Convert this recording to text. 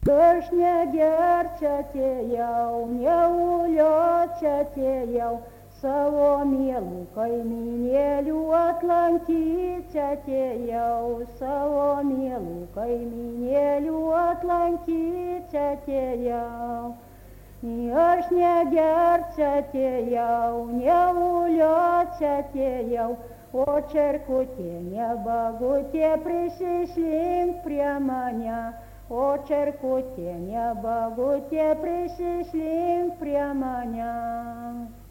Aš negerčiate jau, neuliuočiate jau, savo mielų kaiminėlių atlankyčiate jau, savo mielų kaiminėlių atlankyčiate jau. Aš negerčiate jau, neuliuočiate jau, o čerkutė nebagutė prisišlink prie mane. O čerkutė nebagutė prisišlink prie mane.